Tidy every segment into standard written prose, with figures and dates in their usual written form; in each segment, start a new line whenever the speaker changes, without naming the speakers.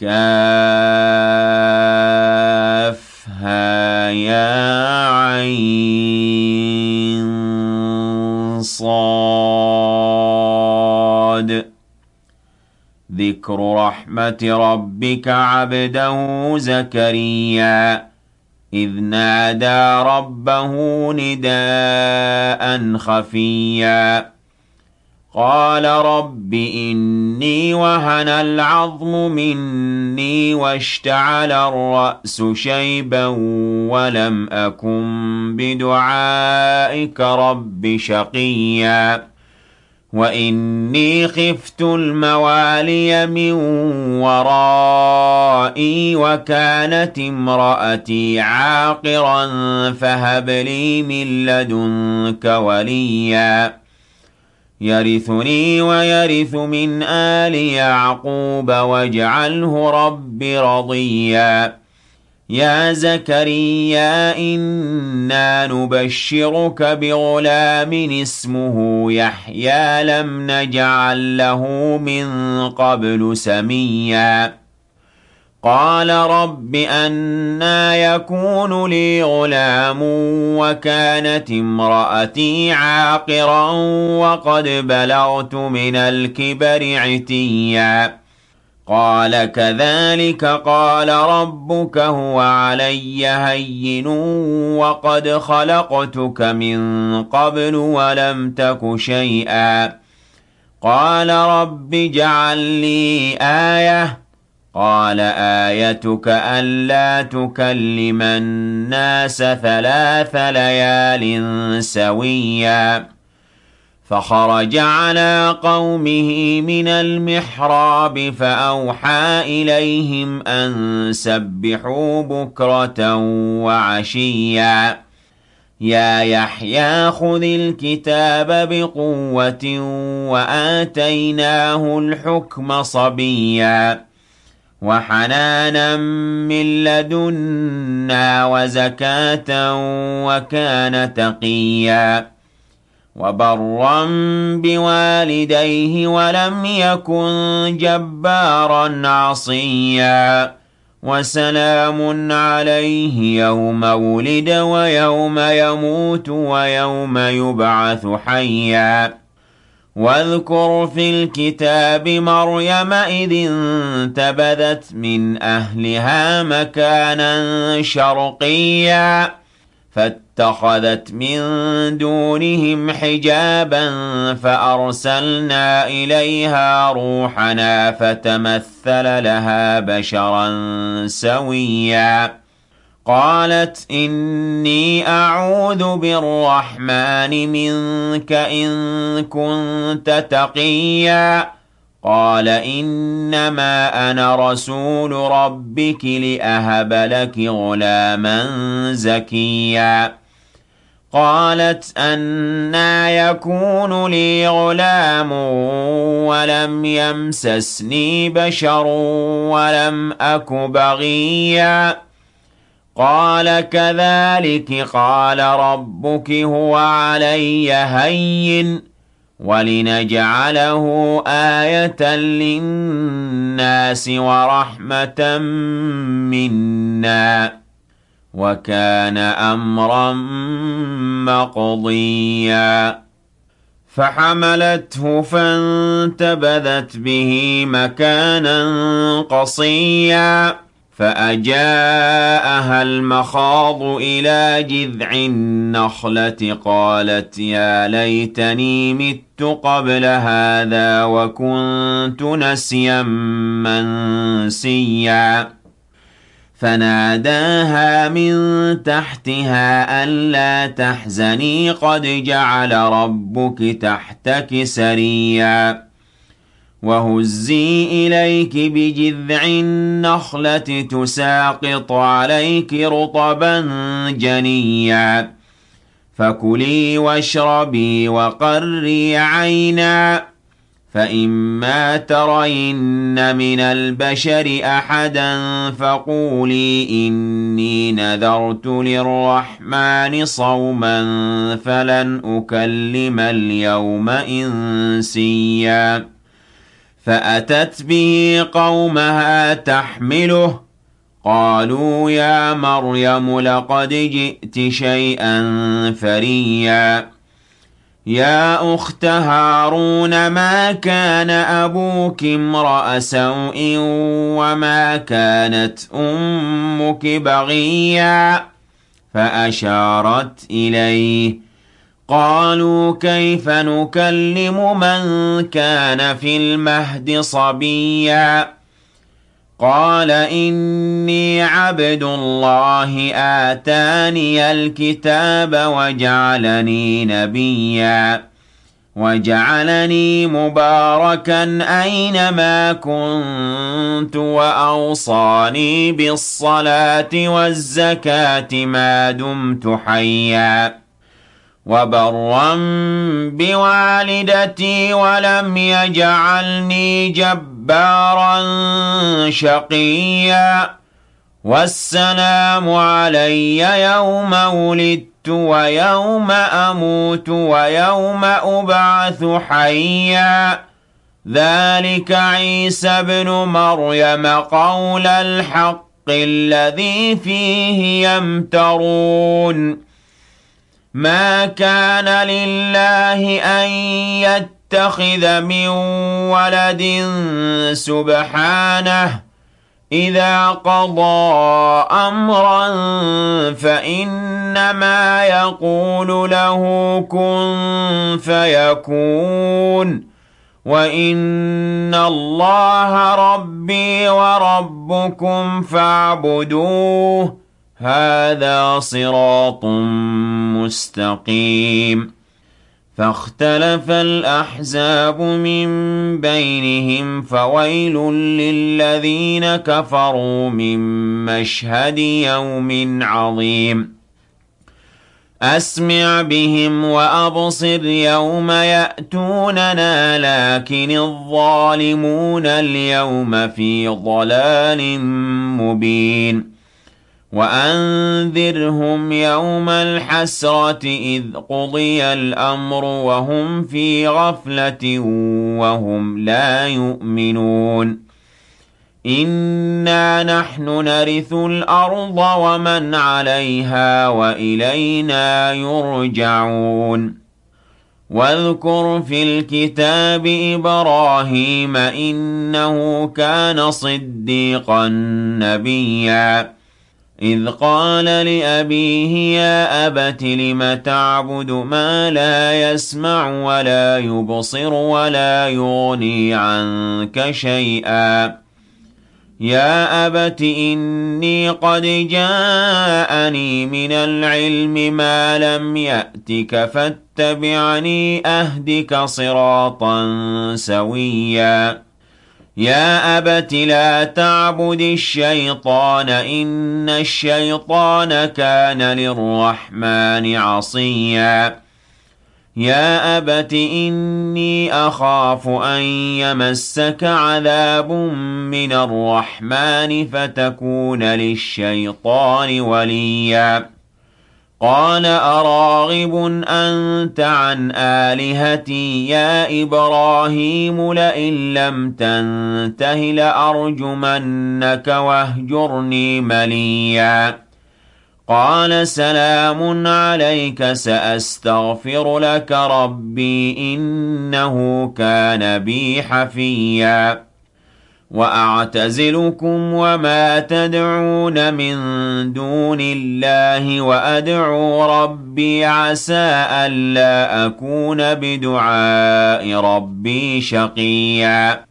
كافها يا عين صاد. ذكر رحمة ربك عبده زكريا إذ نادى ربه نداء خفيا قال رب إني وهن العظم مني واشتعل الرأس شيبا ولم أكن بدعائك رب شقيا وإني خفت الموالي من ورائي وكانت امرأتي عاقرا فهب لي من لدنك وليا يرثني ويرث من آل يعقوب واجعله رب رضيا يا زكريا إنا نبشرك بغلام اسمه يحيى لم نجعل له من قبل سميا قال رب أنى يكون لي غلام وكانت امرأتي عاقرا وقد بلغت من الكبر عتيا قال كذلك قال ربك هو علي هين وقد خلقتك من قبل ولم تك شيئا قال رب اجعل لي آية قال آيتك ألا تكلم الناس 3 ليال سويا فخرج على قومه من المحراب فأوحى إليهم أن سبحوا بكرة وعشيا يا يحيى خذ الكتاب بقوة وآتيناه الحكم صبيا وحنانا من لدنا وزكاة وكان تقيا وبرا بوالديه ولم يكن جبارا عصيا وسلام عليه يوم ولد ويوم يموت ويوم يبعث حيا واذكر في الكتاب مريم إذ انتبذت من أهلها مكانا شرقيا فاتخذت من دونهم حجابا فأرسلنا إليها روحنا فتمثل لها بشرا سويا قالت إني أعوذ بالرحمن منك إن كنت تقيا قال إنما أنا رسول ربك لأهب لك غلاما زكيا قالت أنى يكون لي غلام ولم يمسسني بشر ولم أك بغيا قال كذلك قال ربك هو علي هين ولنجعله آية للناس ورحمة منا وكان أمرا مقضيا فحملته فانتبذت به مكانا قصيا فأجاءها المخاض إلى جذع النخلة قالت يا ليتني مت قبل هذا وكنت نسيا منسيا فناداها من تحتها ألا تحزني قد جعل ربك تحتك سريا وهزي إليك بجذع النخلة تساقط عليك رطبا جنيا فكلي واشربي وقري عينا فإما ترين من البشر أحدا فقولي إني نذرت للرحمن صوما فلن أكلم اليوم إنسيا فأتت به قومها تحمله قالوا يا مريم لقد جئت شيئا فريا يا أخت هارون ما كان أبوك امرأ سوء وما كانت أمك بغيا فأشارت إليه قالوا كيف نكلم من كان في المهد صبيا قال إني عبد الله آتاني الكتاب وجعلني نبيا وجعلني مباركا أينما كنت وأوصاني بالصلاة والزكاة ما دمت حيا وبرا بوالدتي ولم يجعلني جبارا شقيا والسلام علي يوم ولدت ويوم أموت ويوم أبعث حيا ذلك عيسى بن مريم قول الحق الذي فيه يمترون ما كان لله أن يتخذ من ولد سبحانه إذا قضى أمرا فإنما يقول له كن فيكون وإن الله ربي وربكم فاعبدوه هذا صراط مستقيم فاختلف الأحزاب من بينهم فويل للذين كفروا من مشهد يوم عظيم أسمع بهم وأبصر يوم يأتوننا لكن الظالمون اليوم في ضلال مبين وأنذرهم يوم الحسرة إذ قضي الأمر وهم في غفلة وهم لا يؤمنون إنا نحن نرث الأرض ومن عليها وإلينا يرجعون واذكر في الكتاب إبراهيم إنه كان صديقا نبيا إذ قال لأبيه يا أبت لم تعبد ما لا يسمع ولا يبصر ولا يغني عنك شيئا يا أبت إني قد جاءني من العلم ما لم يأتك فاتبعني أهدك صراطا سويا يا أبت لا تعبد الشيطان إن الشيطان كان للرحمن عصيا يا أبت إني أخاف أن يمسك عذاب من الرحمن فتكون للشيطان وليا قال أراغب أنت عن آلهتي يا إبراهيم لئن لم تنته لأرجمنك واهجرني مليا قال سلام عليك سأستغفر لك ربي إنه كان بي حفيا وأعتزلكم وما تدعون من دون الله وأدعو ربي عسى ألا أكون بدعاء ربي شقيا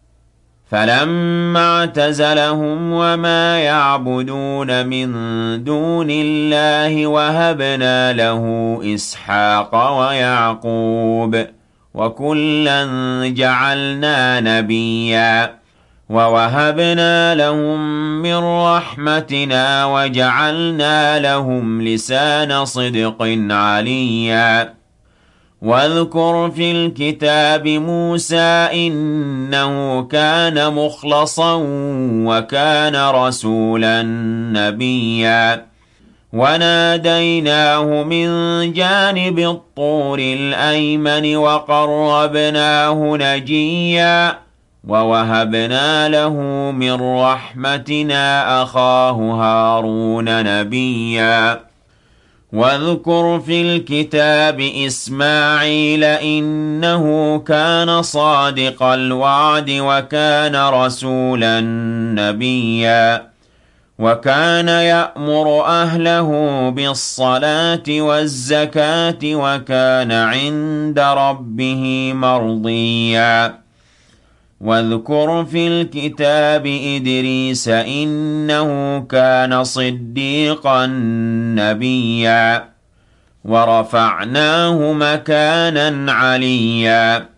فلما اعتزلهم وما يعبدون من دون الله وهبنا له إسحاق ويعقوب وكلا جعلنا نبيا ووهبنا لهم من رحمتنا وجعلنا لهم لسان صدق عليا واذكر في الكتاب موسى إنه كان مخلصا وكان رسولا نبيا وناديناه من جانب الطور الأيمن وقربناه نجيا وَوَهَبْنَا لَهُ مِن رَّحْمَتِنَا أَخَاهُ هَارُونَ نَبِيًّا واذكر في الكتاب إسماعيل إنه كان صادق الوعد وكان رسولا نبيا وكان يأمر أهله بالصلاة والزكاة وكان عند ربه مرضيا واذكر في الكتاب إدريس إنه كان صديقا نبيا ورفعناه مكانا عليا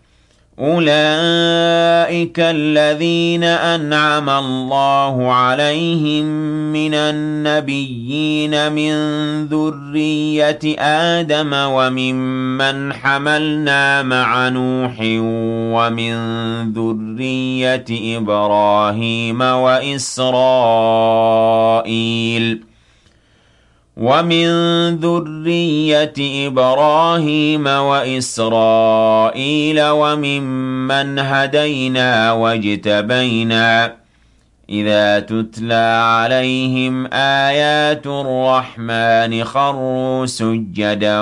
أولئك الذين أنعم الله عليهم من النبيين من ذرية آدم وممن حملنا مع نوح ومن ذرية إبراهيم وإسرائيل وممن هدينا واجتبينا إذا تتلى عليهم آيات الرحمن خروا سجدا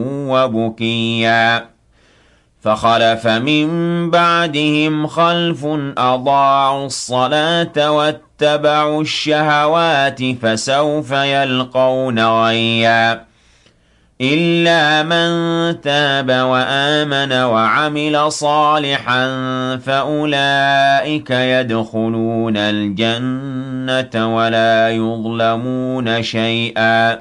وبكيا فخلف من بعدهم خلف أضاعوا الصلاة واتبعوا الشهوات فسوف يلقون غيا إلا من تاب وآمن وعمل صالحا فأولئك يدخلون الجنة ولا يظلمون شيئا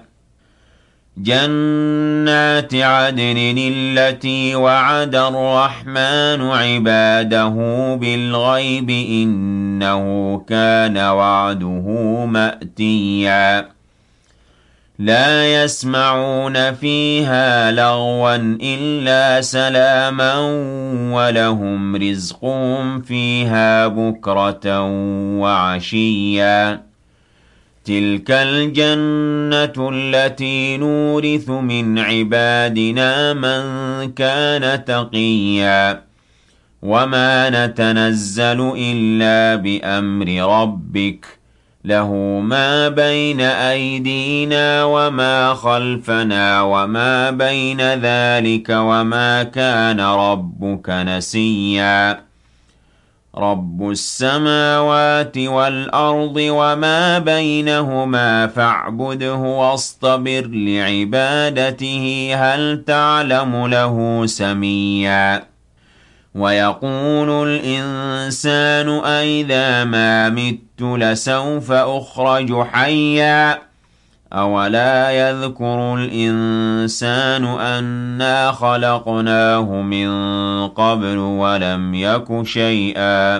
جنات عدن التي وعد الرحمن عباده بالغيب إنه كان وعده مأتيا لا يسمعون فيها لغوا إلا سلاما ولهم رزقهم فيها بكرة وعشيا تلك الجنة التي نورث من عبادنا من كان تقيا وما نتنزل إلا بأمر ربك له ما بين أيدينا وما خلفنا وما بين ذلك وما كان ربك نسيا رب السماوات والأرض وما بينهما فاعبده واصطبر لعبادته هل تعلم له سميا ويقول الإنسان أئذا ما مت لسوف أخرج حيا أولا يذكر الإنسان أنا خلقناه من قبل ولم يك شيئا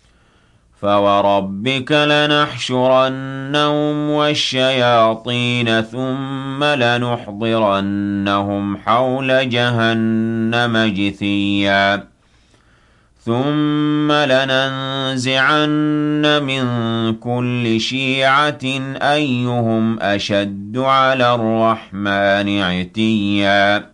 فوربك لنحشرنهم والشياطين ثم لنحضرنهم حول جهنم جثيا ثم لننزعن من كل شيعة أيهم أشد على الرحمن عتيا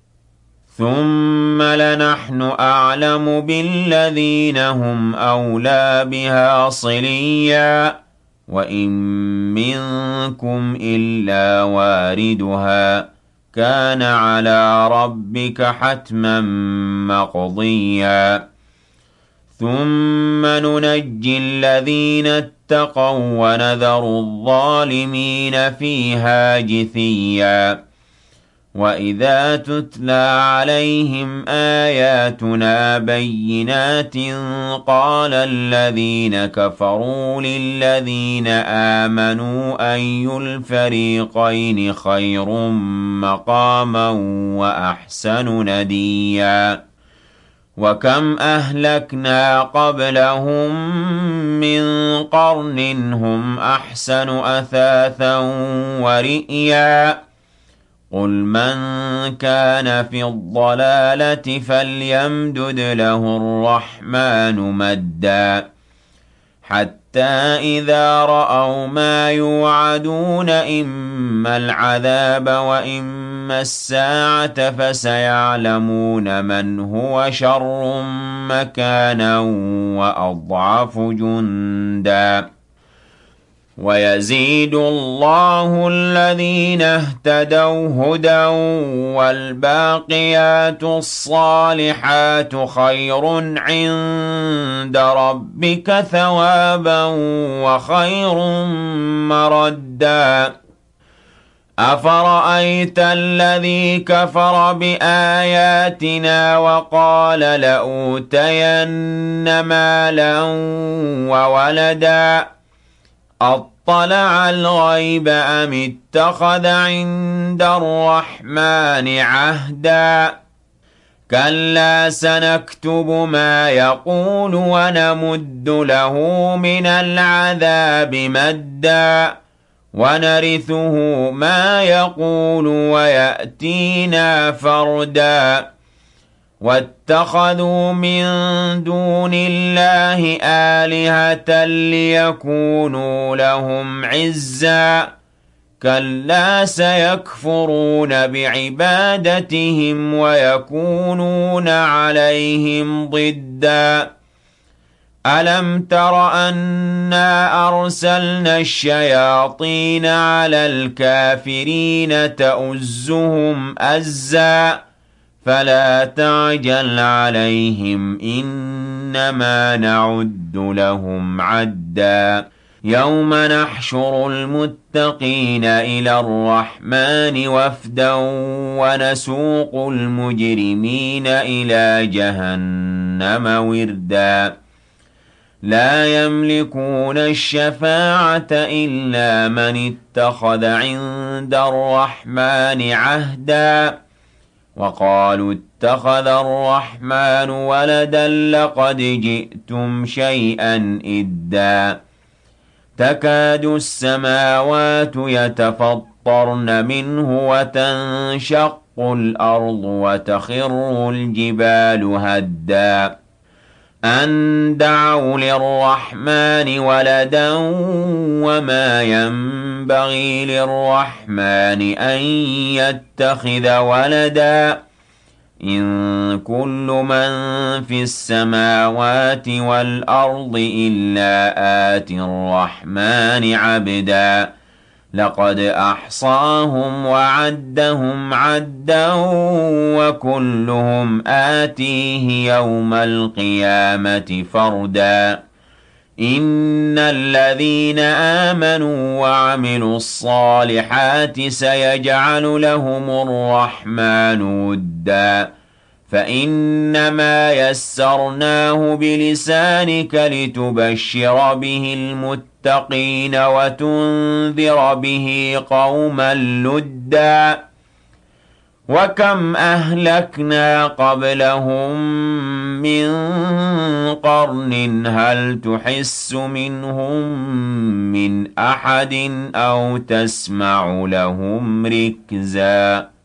ثم لنحن أعلم بالذين هم أولى بها صليا وإن منكم إلا واردها كان على ربك حتما مقضيا ثم ننجي الذين اتقوا ونذر الظالمين فيها جثيا وإذا تتلى عليهم آياتنا بينات قال الذين كفروا للذين آمنوا أي الفريقين خير مقاما وأحسن نديا وكم أهلكنا قبلهم من قرن هم أحسن أثاثا ورئيا قل من كان في الضلالة فليمدد له الرحمن مدا حتى إذا رأوا ما يوعدون إما العذاب وإما أقيم الساعة فسيعلمون من هو شر مكانا وأضعف جندا ويزيد الله الذين اهتدوا هدى والباقيات الصالحات خير عند ربك ثوابا وخير مردا أفرأيت الذي كفر بآياتنا وقال لأوتين مالا وولدا أطلع الغيب أم اتخذ عند الرحمن عهدا كلا سنكتب ما يقول ونمد له من العذاب مدا ونرثه ما يقول ويأتينا فردا واتخذوا من دون الله آلهة ليكونوا لهم عزا كلا سيكفرون بعبادتهم ويكونون عليهم ضدا ألم تر أنا أرسلنا الشياطين على الكافرين تؤزهم أزا فلا تعجل عليهم إنما نعد لهم عدا يوم نحشر المتقين إلى الرحمن وفدا ونسوق المجرمين إلى جهنم وردا لا يملكون الشفاعة إلا من اتخذ عند الرحمن عهدا وقالوا اتخذ الرحمن ولدا لقد جئتم شيئا إدا تكاد السماوات يتفطرن منه وتنشق الأرض وتخر الجبال هدا أن دعوا للرحمن ولدا وما ينبغي للرحمن أن يتخذ ولدا إن كل من في السماوات والأرض إلا آتي الرحمن عبدا لقد أحصاهم وعدهم عدا وكلهم آتيه يوم القيامة فردا إن الذين آمنوا وعملوا الصالحات سيجعل لهم الرحمن ودا فإنما يسرناه بلسانك لتبشر به المتقين وتنذر به قوما لدا وكم أهلكنا قبلهم من قرن هل تحس منهم من أحد أو تسمع لهم ركزا